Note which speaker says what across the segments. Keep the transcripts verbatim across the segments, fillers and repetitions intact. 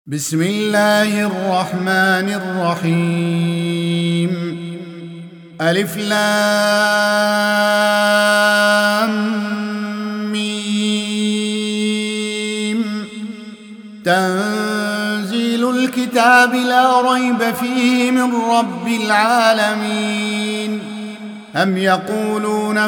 Speaker 1: بسم الله الرحمن الرحيم. ألف لام ميم. تنزيل الكتاب لا ريب فيه من رب العالمين. أم يقولون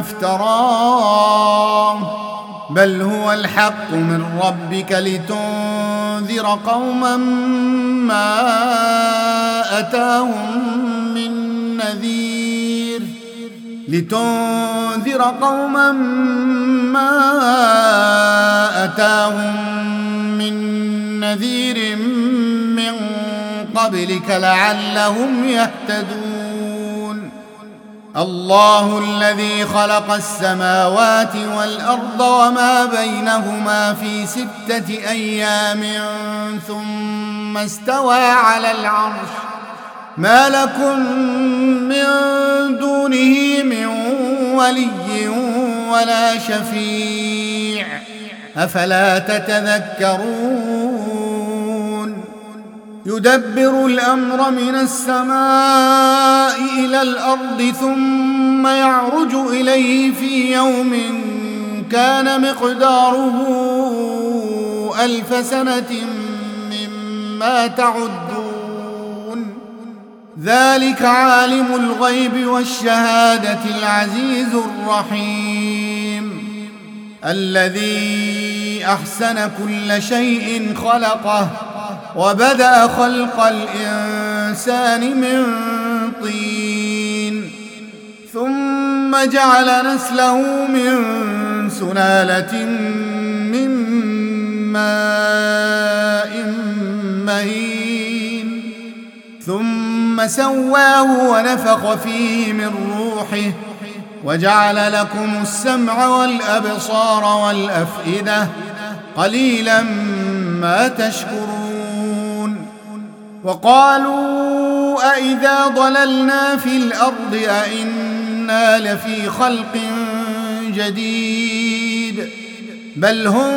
Speaker 1: افتراه بل هو الحق من ربك لتنذر قوما ما أتاهم من نذير لتنذر قوما ما أتاهم من نذير من قبلك لعلهم يهتدون. الله الذي خلق السماوات والأرض وما بينهما في ستة أيام ثم استوى على العرش ما لكم من دونه من ولي ولا شفيع أفلا تتذكرون. يدبر الأمر من السماء إلى الأرض ثم يعرج إليه في يوم كان مقداره ألف سنة مما تعدون. ذلك عالم الغيب والشهادة العزيز الرحيم الذي أحسن كل شيء خلقه وبدأ خلق الإنسان من طين ثم جعل نسله من سلالة من ماء مهين ثم سواه ونفخ فيه من روحه وجعل لكم السمع والأبصار والأفئدة قليلا ما تشكرون. وقالوا أئذا ضللنا في الأرض أئنا لفي خلق جديد بل هم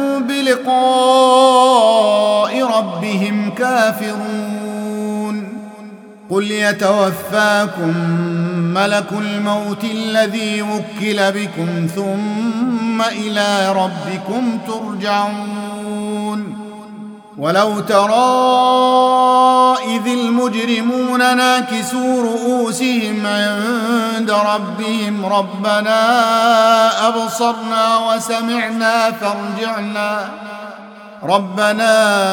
Speaker 1: بلقاء ربهم كافرون. قل يتوفاكم ملك الموت الذي وكل بكم ثم إلى ربكم ترجعون. ولو ترى إذ المجرمون ناكسوا رؤوسهم عند ربهم ربنا أبصرنا وسمعنا فارجعنا ربنا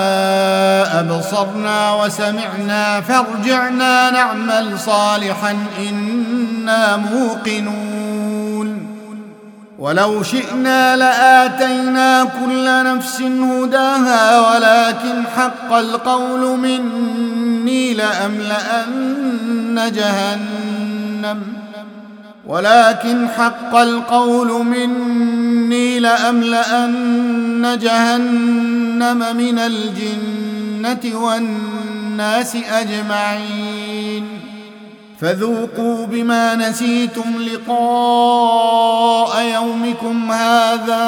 Speaker 1: أبصرنا وسمعنا فارجعنا نعمل صالحا إنا موقنون. ولو شئنا لآتينا كل نفس هداها ولكن حق القول مني لأملأن جهنم ولكن حق القول مني لأملأن جهنم من الجنة والناس أجمعين. فذوقوا بما نسيتم لقاء يومكم هذا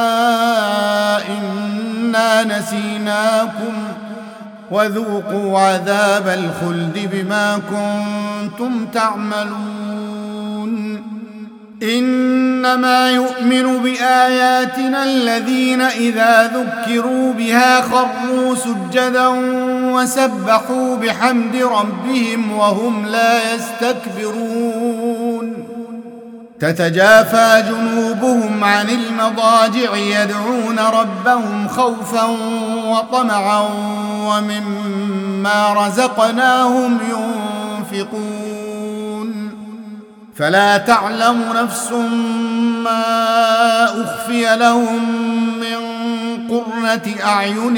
Speaker 1: إنا نسيناكم وذوقوا عذاب الخلد بما كنتم تعملون. إنما يؤمن بآياتنا الذين إذا ذكروا بها خروا سجدا وسبحوا بحمد ربهم وهم لا يستكبرون. تتجافى جنوبهم عن المضاجع يدعون ربهم خوفا وطمعا ومما رزقناهم ينفقون. فلا تعلم نفس ما أخفي لهم من قرة أعين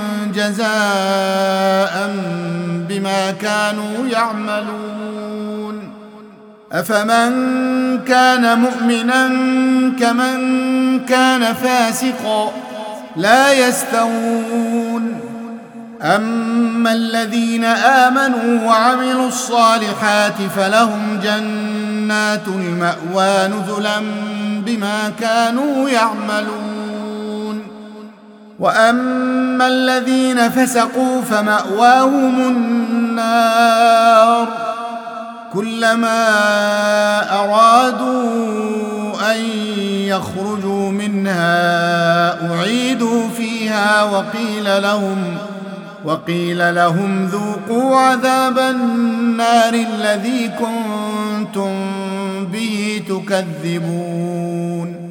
Speaker 1: جزاء بما كانوا يعملون. أفمن كان مؤمنا كمن كان فاسقا لا يستوون. أما الذين آمنوا وعملوا الصالحات فلهم جنات المأوى نزلا بما كانوا يعملون. وأما الذين فسقوا فمأواهم النار كلما أرادوا أن يخرجوا منها أعيدوا فيها وقيل لهم وقيل لهم ذوقوا عذاب النار الذي كنتم به تكذبون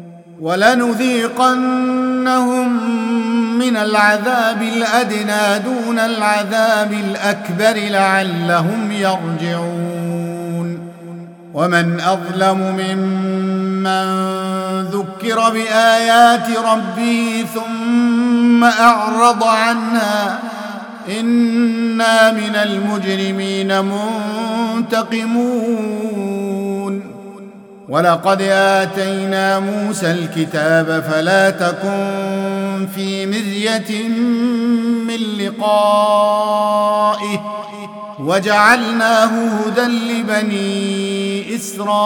Speaker 1: ولنذيقنهم من العذاب الأدنى دون العذاب الأكبر لعلهم يرجعون ومن أظلم ممن ذكر بآيات ربه ثم أعرض عنها إنا من المجرمين منتقمون ولقد آتينا موسى الكتاب فلا تكن في مرية من لقائه وجعلناه هدى لبني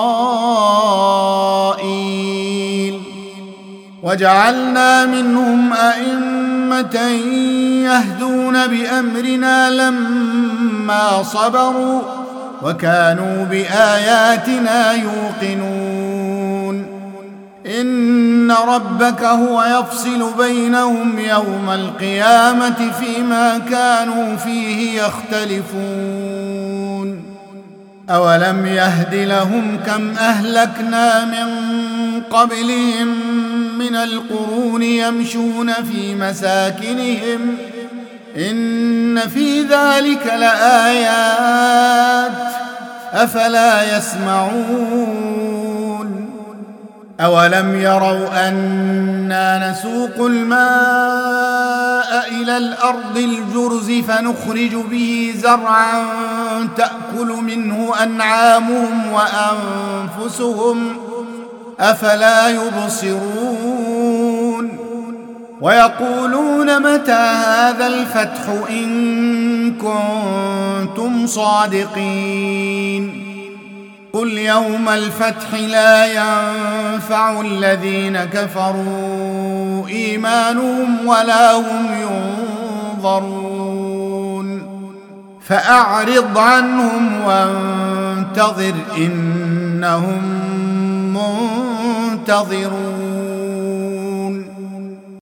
Speaker 1: إسرائيل وجعلنا منهم أئمة يهدون بأمرنا لما صبروا وكانوا بآياتنا يوقنون إن ربك هو يفصل بينهم يوم القيامة فيما كانوا فيه يختلفون أولم يهد لهم كم أهلكنا من قبلهم من القرون يمشون في مساكنهم إن في ذلك لآيات أفلا يسمعون أولم يروا أنا نسوق الماء إلى الأرض الجرز فنخرج به زرعا تأكل منه أنعامهم وأنفسهم أفلا يبصرون ويقولون متى هذا الفتح إن كنتم صادقين قل يوم الفتح لا ينفع الذين كفروا إيمانهم ولا هم ينظرون فأعرض عنهم وانتظر إنهم منتظرون